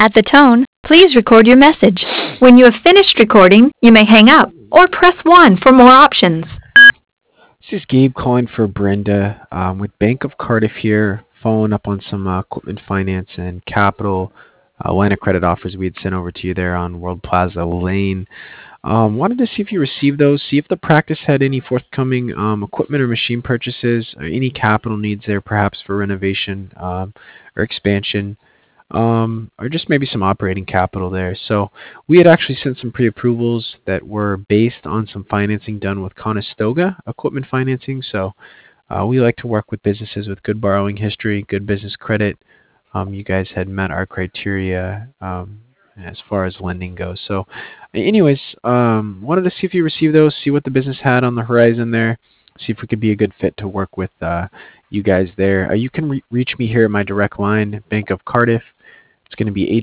At the tone, please record your message. When you have finished recording, you may hang up or press 1 for more options. This is Gabe calling for Brenda with Bank of Cardiff here, following up on some equipment finance and capital line of credit offers we had sent over to you there on World Plaza Lane. Wanted to see if you received those, see if the practice had any forthcoming equipment or machine purchases, or any capital needs there perhaps for renovation or expansion, or just maybe some operating capital there. So we had actually sent some pre-approvals that were based on some financing done with Conestoga Equipment Financing. So we like to work with businesses with good borrowing history, good business credit. You guys had met our criteria as far as lending goes. So anyways, wanted to see if you received those, see what the business had on the horizon there, see if we could be a good fit to work with you guys there. You can reach me here at my direct line, Bank of Cardiff. It's going to be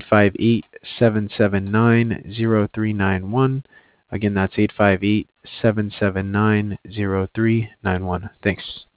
858-779-0391. Again, that's 858-779-0391. Thanks.